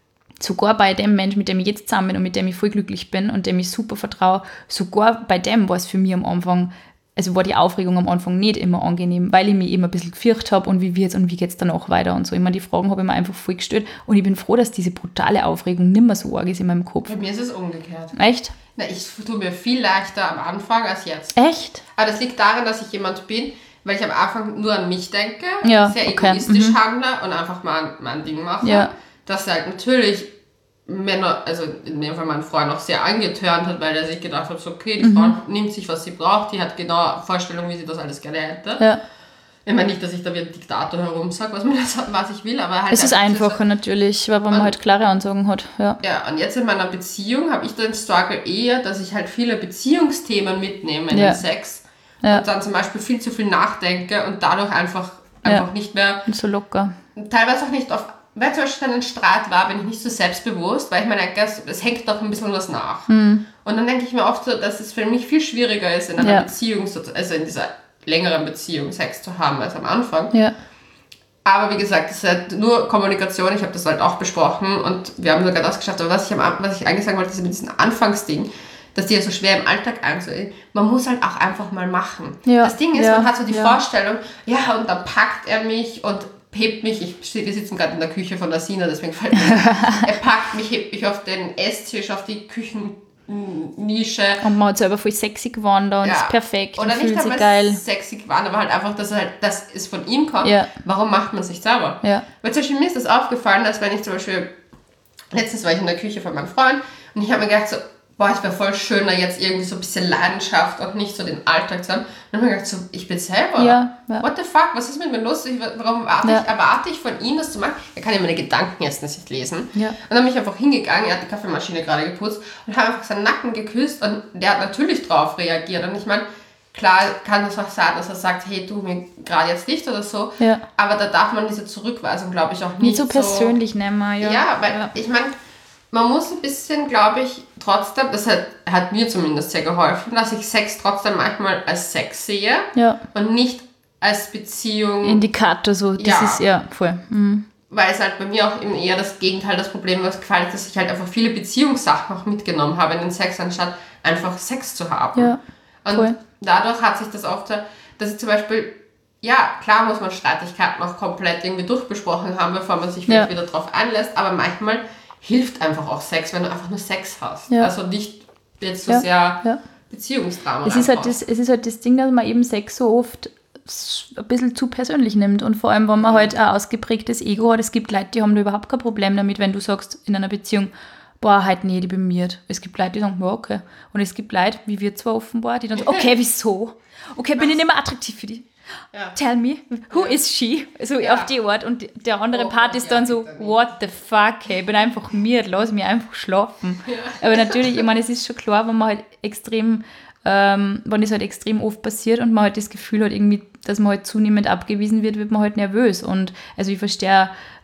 sogar bei dem Mensch, mit dem ich jetzt zusammen bin und mit dem ich voll glücklich bin und dem ich super vertraue, sogar bei dem war es für mich am Anfang, also war die Aufregung am Anfang nicht immer angenehm, weil ich mich eben ein bisschen gefürchtet habe und wie wird's und wie geht's danach weiter und so. Ich meine, die Fragen habe ich mir einfach voll gestellt und ich bin froh, dass diese brutale Aufregung nicht mehr so arg ist in meinem Kopf. Bei mir ist es umgekehrt. Echt? Na, ich tue mir viel leichter am Anfang als jetzt. Echt? Aber das liegt daran, dass ich jemand bin, weil ich am Anfang nur an mich denke, sehr okay. egoistisch handle und einfach mal mein Ding mache. Ja. Dass halt natürlich Männer, also in dem Fall mein Freund, auch sehr angetörnt hat, weil er sich gedacht hat, so, okay, die Frau nimmt sich, was sie braucht, die hat genau eine Vorstellung, wie sie das alles gerne hätte. Ja. Ich meine nicht, dass ich da wie ein Diktator herumsage, was ich will, aber halt... Es ist einfacher natürlich, weil man halt klare Ansagen hat. Ja, und jetzt in meiner Beziehung habe ich den Struggle eher, dass ich halt viele Beziehungsthemen mitnehme in den Sex und dann zum Beispiel viel zu viel nachdenke und dadurch einfach nicht mehr... Und so locker. Teilweise auch nicht auf... Weil zum Beispiel ein Streit war, bin ich nicht so selbstbewusst, weil ich meine, es hängt doch ein bisschen was nach. Und dann denke ich mir oft so, dass es für mich viel schwieriger ist, in einer Beziehung, also in dieser längeren Beziehung Sex zu haben als am Anfang. Ja. Aber wie gesagt, es ist halt nur Kommunikation, ich habe das halt auch besprochen und wir haben sogar das geschafft. Aber was ich eigentlich sagen wollte, ist mit diesem Anfangsding, dass die ja so schwer im Alltag einzunehmen. Man muss halt auch einfach mal machen. Ja. Das Ding ist, man hat so die Vorstellung, und dann packt er mich und hebt mich, wir sitzen gerade in der Küche von der Sina, deswegen fällt mir er packt mich, hebt mich auf den Esstisch, auf die Küchennische. Und man hat selber voll sexy gewandert und ist perfekt und fühlt sich geil. Sexy gewandert, aber halt einfach, dass es von ihm kommt. Ja. Warum macht man es nicht selber? Ja. Weil zum Beispiel mir ist das aufgefallen, dass wenn ich zum Beispiel, letztens war ich in der Küche von meinem Freund und ich habe mir gedacht so, es wäre voll schöner, jetzt irgendwie so ein bisschen Leidenschaft und nicht so den Alltag zu haben. Und dann habe ich gedacht, so, ich bin selber. Ja. What the fuck, was ist mit mir los? Warum erwarte ich von ihm, das zu machen? Er kann ja meine Gedanken jetzt nicht lesen. Ja. Und dann bin ich einfach hingegangen, er hat die Kaffeemaschine gerade geputzt und habe einfach seinen Nacken geküsst und der hat natürlich drauf reagiert. Und ich meine, klar kann das auch sein, dass er sagt, hey, du mir gerade jetzt nicht oder so. Ja. Aber da darf man diese Zurückweisung, glaube ich, auch nicht so persönlich nehmen. Ja, weil ich meine, man muss ein bisschen, glaube ich, trotzdem, das hat mir zumindest sehr geholfen, dass ich Sex trotzdem manchmal als Sex sehe und nicht als Beziehung. Indikator, so, das ist voll. Mhm. Weil es halt bei mir auch eben eher das Gegenteil, das Problem, was gefallen ist, dass ich halt einfach viele Beziehungssachen auch mitgenommen habe in den Sex, anstatt einfach Sex zu haben. Ja, und dadurch hat sich das oft, dass ich zum Beispiel, klar muss man Streitigkeiten auch komplett irgendwie durchbesprochen haben, bevor man sich vielleicht wieder drauf einlässt, aber manchmal hilft einfach auch Sex, wenn du einfach nur Sex hast. Ja. Also nicht jetzt so sehr Beziehungsdrama. Es ist halt das Ding, dass man eben Sex so oft ein bisschen zu persönlich nimmt. Und vor allem, wenn man halt ein ausgeprägtes Ego hat, es gibt Leute, die haben da überhaupt kein Problem damit, wenn du sagst in einer Beziehung, halt nee, die bin miert. Es gibt Leute, die sagen, okay. Und es gibt Leute, wie wir zwar offenbar, die dann sagen, okay, wieso? Okay, bin ich nicht mehr attraktiv für dich? Ja. Tell me, who is she? So auf die Art. Und der andere Part ist dann so, what the fuck, hey, ich bin einfach miert, lass mich einfach schlafen. Ja. Aber natürlich, ich meine, es ist schon klar, wenn man halt extrem, wenn es halt extrem oft passiert und man halt das Gefühl hat, irgendwie, dass man halt zunehmend abgewiesen wird man halt nervös. Und also ich verstehe,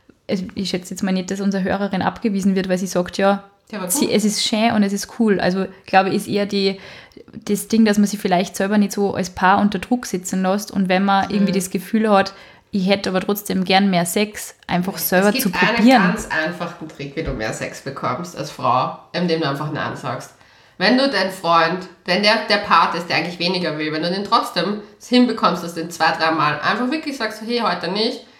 ich schätze jetzt mal nicht, dass unsere Hörerin abgewiesen wird, weil sie sagt, es ist schön und es ist cool. Also ich glaube, ist eher das Ding, dass man sich vielleicht selber nicht so als Paar unter Druck sitzen lässt und wenn man irgendwie das Gefühl hat, ich hätte aber trotzdem gern mehr Sex, einfach selber zu probieren. Es gibt einen ganz einfachen Trick, wie du mehr Sex bekommst als Frau, indem du einfach Nein sagst. Wenn du deinen Freund, wenn der Part ist, der eigentlich weniger will, wenn du den trotzdem hinbekommst, dass du den 2-3 Mal einfach wirklich sagst, hey, heute nicht,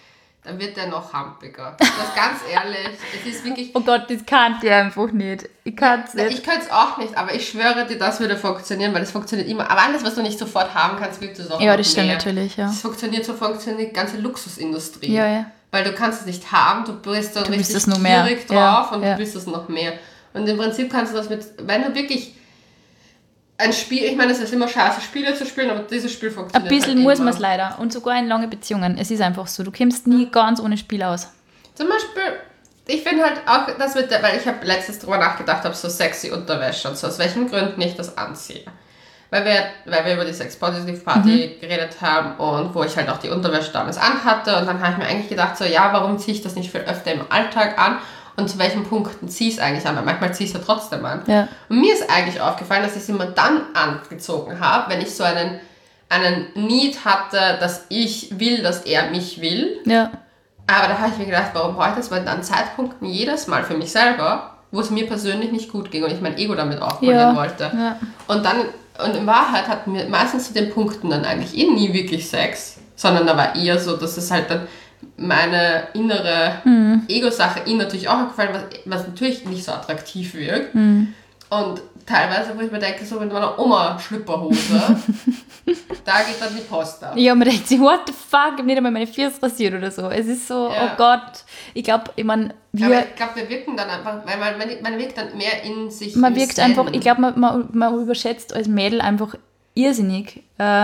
dann wird der noch hampiger. Das ist ganz ehrlich, es ist wirklich... Oh Gott, das kann ich einfach nicht. Ich kann es nicht. Ich könnte es auch nicht, aber ich schwöre dir, das würde funktionieren, weil das funktioniert immer. Aber alles, was du nicht sofort haben kannst, willst du es auch Ja, noch das stimmt mehr. natürlich, ja. Das funktioniert die ganze Luxusindustrie. Ja, ja. Weil du kannst es nicht haben, du bist dann willst richtig es noch mehr. gierig drauf Ja, und ja. du willst es noch mehr. Und im Prinzip kannst du das wenn du wirklich ein Spiel, ich meine, es ist immer scheiße, Spiele zu spielen, aber dieses Spiel funktioniert Ein bisschen halt muss immer. man es leider. Und sogar in lange Beziehungen. Es ist einfach so. Du kommst nie ganz ohne Spiel aus. Zum Beispiel, ich finde halt auch, weil ich habe letztens drüber nachgedacht, ob so sexy Unterwäsche und so, aus welchen Gründen ich das anziehe. Weil wir über die Sex-Positive-Party geredet haben und wo ich halt auch die Unterwäsche damals anhatte und dann habe ich mir eigentlich gedacht, so ja, warum ziehe ich das nicht viel öfter im Alltag an und zu welchen Punkten ziehe ich es eigentlich an, weil manchmal ziehe ich es ja trotzdem an. Ja. Und mir ist eigentlich aufgefallen, dass ich es immer dann angezogen habe, wenn ich so einen Need hatte, dass ich will, dass er mich will. Ja. Aber da habe ich mir gedacht, warum brauche ich das? Weil an Zeitpunkten jedes Mal für mich selber, wo es mir persönlich nicht gut ging und ich mein Ego damit aufpolieren wollte. Ja. Und in Wahrheit hatten wir meistens zu den Punkten dann eigentlich nie wirklich Sex, sondern da war eher so, dass es halt dann meine innere Ego-Sache ihm natürlich auch gefallen, was natürlich nicht so attraktiv wirkt. Und teilweise, wo ich mir denke, so mit meiner Oma-Schlüpperhose, da geht dann die Post ab. Ja, man denkt sich, what the fuck, ich habe nicht einmal meine Füße rasiert oder so. Es ist so, Ja. oh Gott. Ich glaube, Aber ich glaube, wir wirken dann einfach, weil man wirkt dann mehr in sich. man im wirkt Zen. einfach, ich glaube, man überschätzt als Mädel einfach irrsinnig,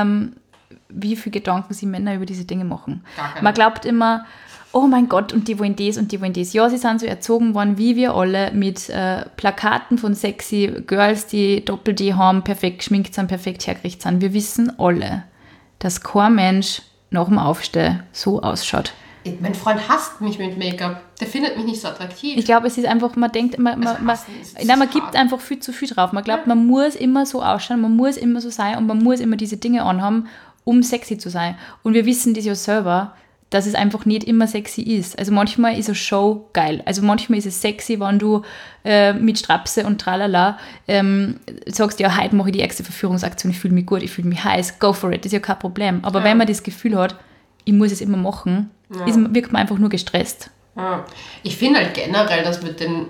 wie viele Gedanken sich Männer über diese Dinge machen. Gar keine. Man glaubt immer, oh mein Gott, und die wollen das und die wollen das. Ja, sie sind so erzogen worden, wie wir alle, mit Plakaten von sexy Girls, die Doppel-D haben, perfekt geschminkt sind, perfekt hergerichtet sind. Wir wissen alle, dass kein Mensch nach dem Aufstehen so ausschaut. Mein Freund hasst mich mit Make-up. Der findet mich nicht so attraktiv. Ich glaube, es ist einfach, man denkt, man hassen ist man hart. gibt einfach viel zu viel drauf. Man glaubt, man muss immer so ausschauen, man muss immer so sein und man muss immer diese Dinge anhaben, um sexy zu sein. Und wir wissen das ja selber, dass es einfach nicht immer sexy ist. Also manchmal ist eine Show geil. Also manchmal ist es sexy, wenn du mit Strapse und tralala sagst, ja, heute mache ich die erste Verführungsaktion, ich fühle mich gut, ich fühle mich heiß, go for it, das ist ja kein Problem. Aber wenn man das Gefühl hat, ich muss es immer machen, wirkt man einfach nur gestresst. Ja. Ich finde halt generell, dass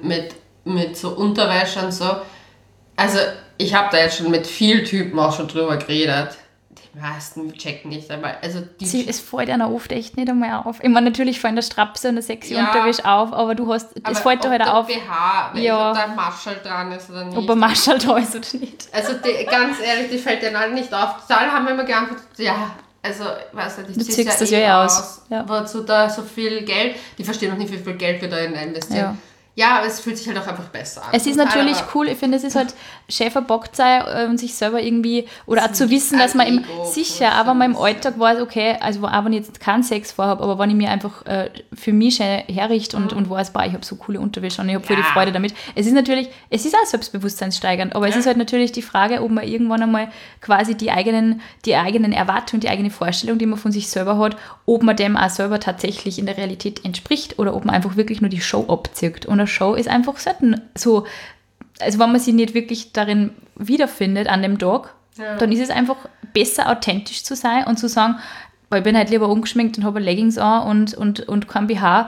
mit so Unterwäsche und so, also ich habe da jetzt schon mit vielen Typen auch schon drüber geredet. Die meisten checken nicht einmal. Also Es fällt einer oft echt nicht einmal auf. Ich meine, natürlich fallen der Strapse und der sexy Unterwäsche auf, aber es fällt dir halt auf. BH, Ja. ob da ein Marschall dran ist oder nicht. Ob er Marschall da ist oder nicht. Also ganz ehrlich, die fällt dir alle nicht auf. Alle haben immer geantwortet, ja, also, weißt du, Du ziehst ziehst das ja aus. Ja. Wozu da so viel Geld, die verstehen noch nicht, wie viel Geld wir da investieren. Ja, aber es fühlt sich halt auch einfach besser an. Es ist natürlich cool, ich finde, es ist halt Schäferbock sein und sich selber irgendwie, oder auch zu wissen, dass man im, sicher, aber man im Alltag weiß, okay, also auch wenn ich jetzt keinen Sex vorhabe, aber wenn ich mir einfach für mich schön herrichte und weiß, boah, ich habe so coole Unterwäsche und ich habe voll die Freude damit. Es ist natürlich, es ist auch selbstbewusstseinssteigernd, aber es ist halt natürlich die Frage, ob man irgendwann einmal quasi die eigenen Erwartungen, die eigene Vorstellung, die man von sich selber hat, ob man dem auch selber tatsächlich in der Realität entspricht oder ob man einfach wirklich nur die Show abzieht. Und eine Show ist einfach selten so, also wenn man sich nicht wirklich darin wiederfindet an dem Tag, dann ist es einfach besser, authentisch zu sein und zu sagen, weil ich bin halt lieber ungeschminkt und habe Leggings an und kein BH.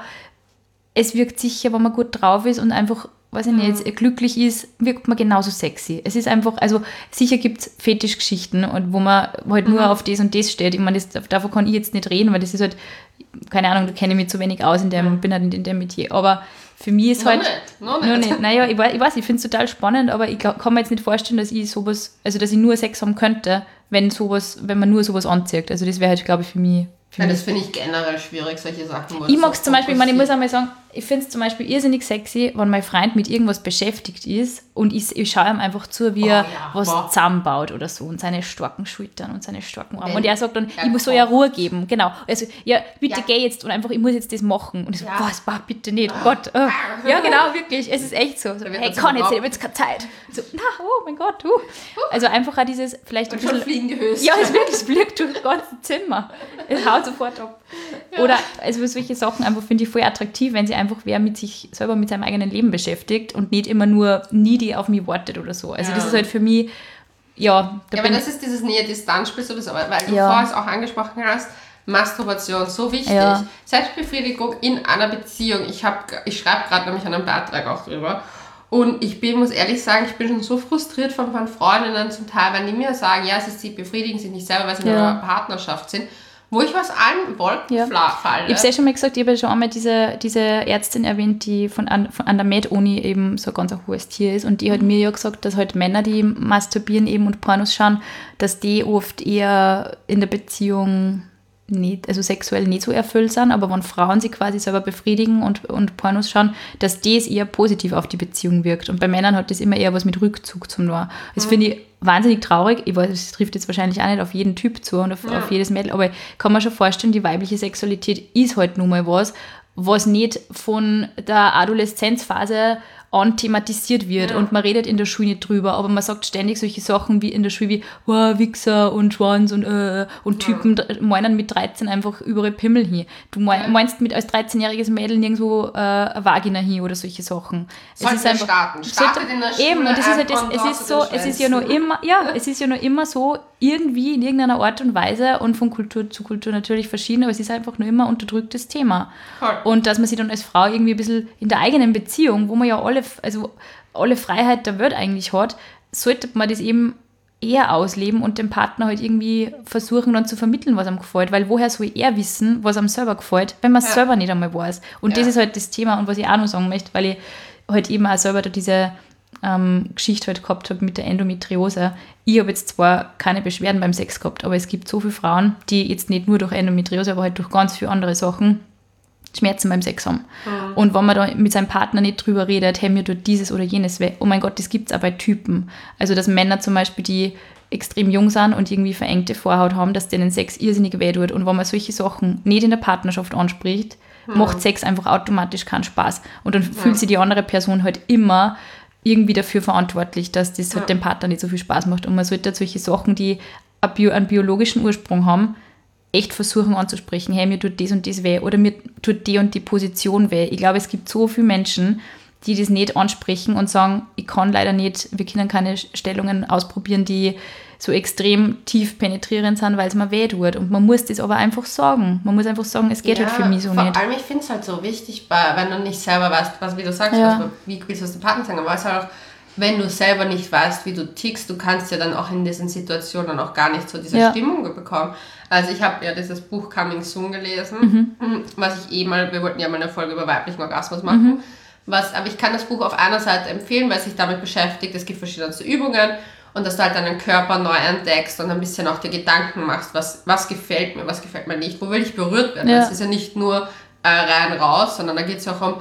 Es wirkt sicher, wenn man gut drauf ist und einfach, weiß ich nicht, glücklich ist, wirkt man genauso sexy. Es ist einfach, also sicher gibt es Fetischgeschichten, und wo man halt nur auf das und das steht. Ich meine, davon kann ich jetzt nicht reden, weil das ist halt, keine Ahnung, da kenne ich mich zu wenig aus, bin halt nicht in dem Metier. Aber für mich ist Noch nicht. Naja, ich weiß, ich finde es total spannend, aber ich kann mir jetzt nicht vorstellen, dass ich sowas, also dass ich nur Sex haben könnte, wenn man nur sowas anzieht. Also das wäre halt, glaube ich, für mich. Ja, das finde ich generell schwierig, solche Sachen. Ich mag es zum Beispiel, ich muss einmal sagen, ich finde es zum Beispiel irrsinnig sexy, wenn mein Freund mit irgendwas beschäftigt ist und ich schaue ihm einfach zu, wie er was zusammenbaut oder so und seine starken Schultern und seine starken Arme. Und er sagt dann, ich muss so ja Ruhe geben. Genau. Also, ja, bitte geh jetzt und einfach, ich muss jetzt das machen. Und ich so, was, bitte nicht, oh Gott. Ja, genau, wirklich, es ist echt so. Hey, kann jetzt nicht, ich habe jetzt keine Zeit. So, oh mein Gott. Also einfach auch dieses, vielleicht ein bisschen... fliegende Höchst. Ja, es fliegt durch das ganze Zimmer. Es haut sofort ab. Ja. Oder also solche Sachen einfach finde ich voll attraktiv, wenn sie einfach wer mit sich selber, mit seinem eigenen Leben beschäftigt und nicht immer nur needy auf mich wartet oder so. Also das ist halt für mich, aber das ist dieses Nähe-Distanz-Spiel sowieso, weil du vorher es auch angesprochen hast, Masturbation so wichtig. Ja. Selbstbefriedigung in einer Beziehung. Ich schreibe gerade nämlich einen Beitrag auch drüber. Und muss ehrlich sagen, ich bin schon so frustriert von Freundinnen zum Teil, wenn die mir sagen, ja, sie befriedigen sich nicht selber, weil sie in einer Partnerschaft sind, wo ich aus allen Wolken falle. Ich habe es ja schon mal gesagt, ich habe ja schon einmal diese Ärztin erwähnt, die an der Med-Uni eben so ganz ein hohes Tier ist, und die hat mir ja gesagt, dass halt Männer, die masturbieren eben und Pornos schauen, dass die oft eher in der Beziehung nicht, also sexuell nicht so erfüllt sind, aber wenn Frauen sich quasi selber befriedigen und Pornos schauen, dass das eher positiv auf die Beziehung wirkt. Und bei Männern hat das immer eher was mit Rückzug zu tun. Das finde ich wahnsinnig traurig. Ich weiß, es trifft jetzt wahrscheinlich auch nicht auf jeden Typ zu und auf jedes Mädel, aber ich kann mir schon vorstellen, die weibliche Sexualität ist halt nun mal was nicht von der Adoleszenzphase an thematisiert wird, und man redet in der Schule nicht drüber, aber man sagt ständig solche Sachen wie in der Schule wie Wichser und Schwanz und Typen meinen mit 13 einfach überall Pimmel hin. Du meinst mit als 13-jähriges Mädel nirgendwo eine Vagina hin oder solche Sachen. Startet in der Schule. Eben, und das ist halt es ist ja noch immer so, irgendwie in irgendeiner Art und Weise, und von Kultur zu Kultur natürlich verschieden, aber es ist einfach nur immer ein unterdrücktes Thema. Cool. Und dass man sich dann als Frau irgendwie ein bisschen in der eigenen Beziehung, wo man ja alle Freiheit der Welt eigentlich hat, sollte man das eben eher ausleben und dem Partner halt irgendwie versuchen dann zu vermitteln, was ihm gefällt, weil woher soll er wissen, was ihm selber gefällt, wenn man es selber nicht einmal weiß. Und das ist halt das Thema, und was ich auch noch sagen möchte, weil ich halt eben auch selber da diese Geschichte halt gehabt habe mit der Endometriose. Ich habe jetzt zwar keine Beschwerden beim Sex gehabt, aber es gibt so viele Frauen, die jetzt nicht nur durch Endometriose, aber halt durch ganz viele andere Sachen Schmerzen beim Sex haben. Und wenn man da mit seinem Partner nicht drüber redet, hey, mir tut dieses oder jenes weh, oh mein Gott, das gibt es auch bei Typen. Also, dass Männer zum Beispiel, die extrem jung sind und irgendwie verengte Vorhaut haben, dass denen Sex irrsinnig weh tut. Und wenn man solche Sachen nicht in der Partnerschaft anspricht, macht Sex einfach automatisch keinen Spaß. Und dann fühlt sich die andere Person halt immer irgendwie dafür verantwortlich, dass das halt dem Partner nicht so viel Spaß macht. Und man sollte halt solche Sachen, die einen biologischen Ursprung haben, echt versuchen anzusprechen. Hey, mir tut das und das weh, oder mir tut die und die Position weh. Ich glaube, es gibt so viele Menschen, die das nicht ansprechen und sagen, ich kann leider nicht, wir können keine Stellungen ausprobieren, die so extrem tief penetrierend sind, weil es mir weh tut. Und man muss das aber einfach sagen. Man muss einfach sagen, es geht halt für mich so nicht. Vor allem, ich finde es halt so wichtig, wenn du nicht selber weißt, wie du sagst, wie willst du es dem Partner sagen, aber es halt auch, wenn du selber nicht weißt, wie du tickst, du kannst ja dann auch in diesen Situationen auch gar nicht so diese Stimmung bekommen. Also ich habe ja dieses Buch Coming Soon gelesen, was ich wir wollten ja mal eine Folge über weiblichen Orgasmus machen, aber ich kann das Buch auf einer Seite empfehlen, weil es sich damit beschäftigt, es gibt verschiedenste Übungen, und dass du halt deinen Körper neu entdeckst und ein bisschen auch dir Gedanken machst, was gefällt mir nicht, wo will ich berührt werden. Es ist ja nicht nur rein raus, sondern da geht es auch um,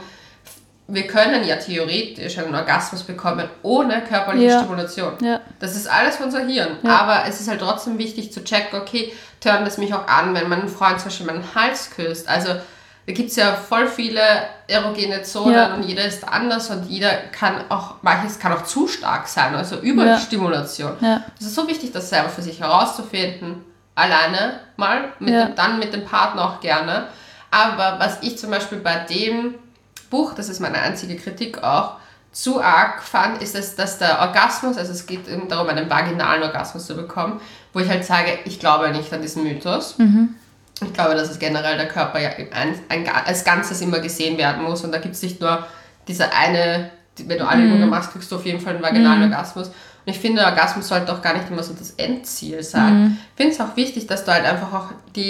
wir können ja theoretisch einen Orgasmus bekommen ohne körperliche Stimulation. Ja. Das ist alles für unser Hirn. Ja. Aber es ist halt trotzdem wichtig zu checken, okay, turnt es mich auch an, wenn mein Freund zum Beispiel meinen Hals küsst. Also da gibt es ja voll viele erogene Zonen und jeder ist anders, und manches kann auch zu stark sein, also Überstimulation. Ja. Es ist so wichtig, das selber für sich herauszufinden, alleine mal, dann mit dem Partner auch gerne. Aber was ich zum Beispiel bei dem Buch, das ist meine einzige Kritik auch, zu arg fand, ist es, dass der Orgasmus, also es geht darum, einen vaginalen Orgasmus zu bekommen, wo ich halt sage, ich glaube nicht an diesen Mythos. Ich glaube, dass es generell der Körper ja als Ganzes immer gesehen werden muss, und da gibt es nicht nur diese eine, wenn du alle Übungen machst, kriegst du auf jeden Fall einen vaginalen Orgasmus. Und ich finde, der Orgasmus sollte auch gar nicht immer so das Endziel sein. Ich finde es auch wichtig, dass du halt einfach auch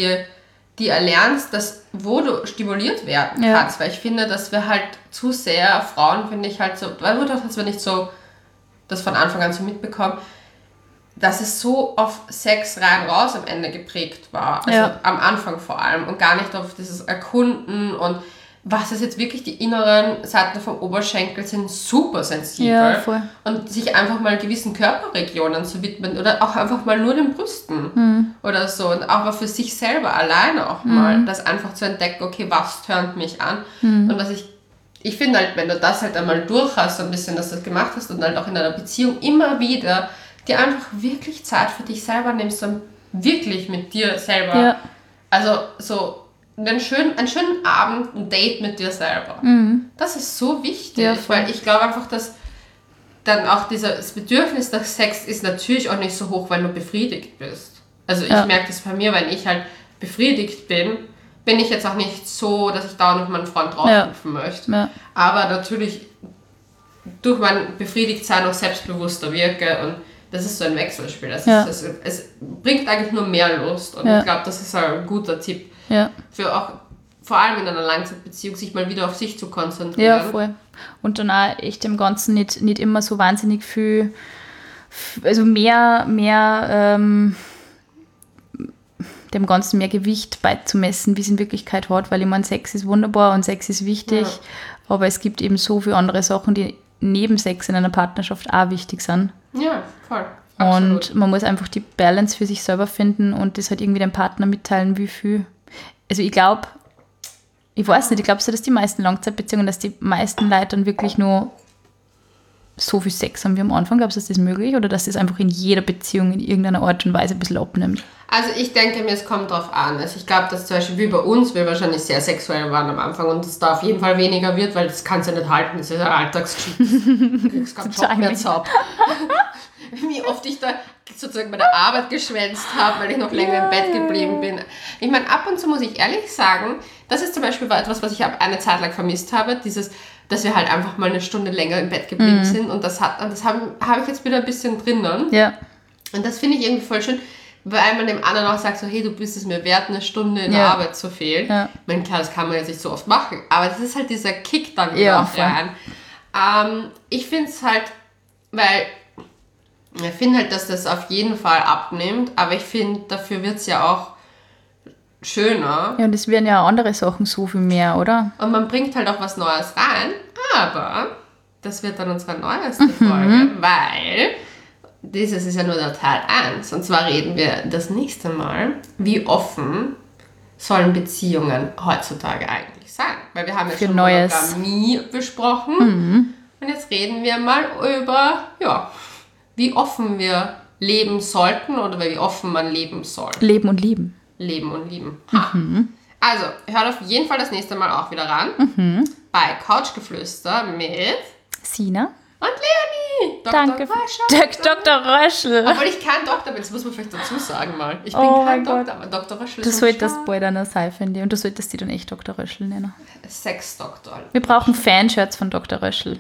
die erlernst, wo du stimuliert werden kannst, weil ich finde, dass wir halt zu sehr, Frauen finde ich halt so, weil wir nicht so das von Anfang an so mitbekommen, dass es so auf Sex rein raus am Ende geprägt war, also am Anfang vor allem, und gar nicht auf dieses Erkunden und was ist jetzt wirklich, die inneren Seiten vom Oberschenkel sind super sensibel, und sich einfach mal gewissen Körperregionen zu widmen oder auch einfach mal nur den Brüsten oder so, und auch mal für sich selber alleine auch mal das einfach zu entdecken, okay, was tönt mich an, und was ich finde halt, wenn du das halt einmal durch hast, so ein bisschen, dass du das gemacht hast, und halt auch in einer Beziehung immer wieder dir einfach wirklich Zeit für dich selber nimmst und wirklich mit dir selber, also so einen schönen Abend, ein Date mit dir selber. Das ist so wichtig, weil ich glaube einfach, dass dann auch das Bedürfnis nach Sex ist natürlich auch nicht so hoch, weil du befriedigt bist. Also ich merke das bei mir, wenn ich halt befriedigt bin ich jetzt auch nicht so, dass ich dauernd auf meinen Freund draufhüpfen möchte. Ja. Aber natürlich durch mein Befriedigtsein auch selbstbewusster wirke und das ist so ein Wechselspiel. Es bringt eigentlich nur mehr Lust und ich glaube, das ist ein guter Tipp für auch, vor allem in einer Langzeitbeziehung, sich mal wieder auf sich zu konzentrieren. Ja, voll. Und dann auch echt dem Ganzen nicht immer so wahnsinnig viel, also mehr dem Ganzen mehr Gewicht beizumessen, wie es in Wirklichkeit hat, weil ich meine, Sex ist wunderbar und Sex ist wichtig, aber es gibt eben so viele andere Sachen, die neben Sex in einer Partnerschaft auch wichtig sind. Ja, voll. Absolut. Und man muss einfach die Balance für sich selber finden und das halt irgendwie dem Partner mitteilen, wie viel. Also ich glaube, glaubst du, dass die meisten Langzeitbeziehungen, dass die meisten Leute dann wirklich nur so viel Sex haben wie am Anfang? Glaubst du, ist das möglich? Oder dass das einfach in jeder Beziehung in irgendeiner Art und Weise ein bisschen abnimmt? Also ich denke mir, es kommt drauf an. Also ich glaube, dass zum Beispiel wie bei uns, wir wahrscheinlich sehr sexuell waren am Anfang und es da auf jeden Fall weniger wird, weil das kannst du ja nicht halten, das ist ja Alltagsgeschichte. Du kriegst keinen Job mehr zaub. Wie oft ich da sozusagen bei der Arbeit geschwänzt habe, weil ich noch länger im Bett geblieben bin. Ich meine, ab und zu muss ich ehrlich sagen, das ist zum Beispiel etwas, was ich eine Zeit lang vermisst habe, dass wir halt einfach mal eine Stunde länger im Bett geblieben sind und das habe ich jetzt wieder ein bisschen drinnen. Ja. Und das finde ich irgendwie voll schön, weil man dem anderen auch sagt, so, hey, du bist es mir wert, eine Stunde in der Arbeit zu fehlen. Ja. Ich meine, klar, das kann man jetzt nicht so oft machen, aber das ist halt dieser Kick dann wieder auch rein. Ich finde es halt, weil ich finde halt, dass das auf jeden Fall abnimmt, aber ich finde, dafür wird es ja auch schöner. Ja, und es werden ja andere Sachen so viel mehr, oder? Und man bringt halt auch was Neues rein, aber das wird dann unsere neueste Folge, weil dieses ist ja nur der Teil 1. Und zwar reden wir das nächste Mal, wie offen sollen Beziehungen heutzutage eigentlich sein. Weil wir haben ja schon Monogamie besprochen. Und jetzt reden wir mal über, wie offen wir leben sollten oder wie offen man leben soll. Leben und lieben. Leben und lieben. Also, hört auf jeden Fall das nächste Mal auch wieder ran. Bei Couchgeflüster mit Sina und Leonie. Danke. Dr. Röschel. Obwohl ich kein Doktor bin, das muss man vielleicht dazu sagen mal. Ich bin kein Doktor, aber Dr. Röschel ist Du solltest bald eine Seife in dir und du solltest die dann echt Dr. Röschel nennen. Sexdoktor. Wir brauchen Fanshirts von Dr. Röschel.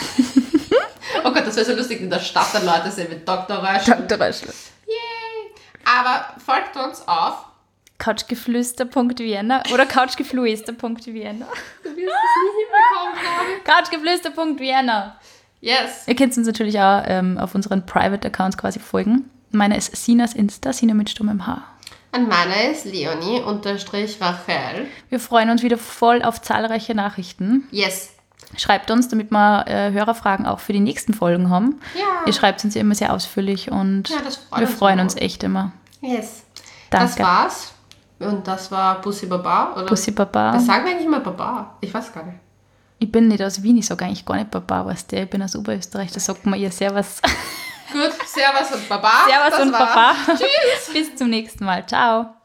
Oh Gott, das wäre so lustig, in der Stadt dann Leute sehen mit Dr. Röschel. Dr. Röschel. Yay. Aber folgt uns auf couchgeflüster.vienna oder couchgeflüster.vienna. Du wirst es nie hinbekommen, glaube ich. Couchgeflüster.vienna. Yes. Ihr könnt uns natürlich auch auf unseren Private Accounts quasi folgen. Meiner ist Sinas Insta, Sina mit stummem H. Und meiner ist Leonie_Rachel. Wir freuen uns wieder voll auf zahlreiche Nachrichten. Yes. Schreibt uns, damit wir Hörerfragen auch für die nächsten Folgen haben. Ja. Ihr schreibt uns ja immer sehr ausführlich und wir freuen uns echt immer. Yes. Danke. Das war's. Und das war Bussi Baba, oder? Bussi Baba. Das sagen wir eigentlich immer Baba. Ich weiß gar nicht. Ich bin nicht aus Wien, ich sage eigentlich gar nicht Baba, weißt du? Ich bin aus Oberösterreich, da sagt man ihr Servus. Gut, Servus und Baba. Servus und Baba. Tschüss. Bis zum nächsten Mal. Ciao.